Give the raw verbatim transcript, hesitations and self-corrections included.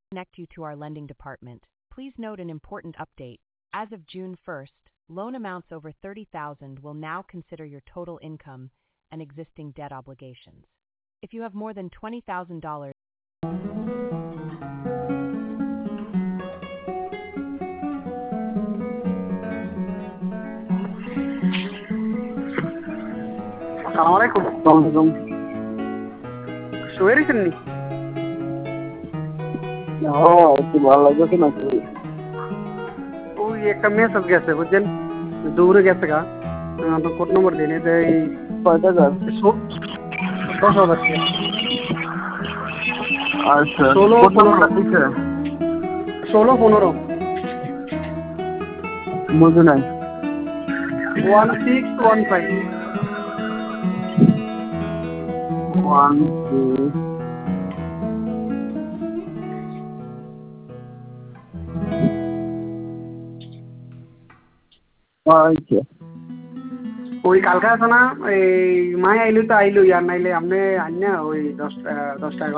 Connect you to our lending department. Please note an important update. As of June first, loan amounts over thirty thousand will now consider your total income and existing debt obligations. If you have more than twenty thousand dollars. আসসালামু আলাইকুম। ওয়ালাইকুম। শুয়ে রয়েছেন নি? হ্যাঁ, একটু ভালো লাগতেছে নাকি? ওই একটা মেসেজ গেছে বুঝছেন, দৌড়ে গেছে গা। আপনার কোড নম্বর দিন, এটা এই কয় টাকা? দশ হাজার টাকা। আচ্ছা, ষোলো কোড পনেরো নাম্বারটা কিসে? ষোলো পনেরো বুঝি নাই। One six one five. One six আচ্ছা। ওই কালকে আছে না, এই মাই আইলে তো আইলো, আর নাইলে আপনি আন না ওই দশটা দশটা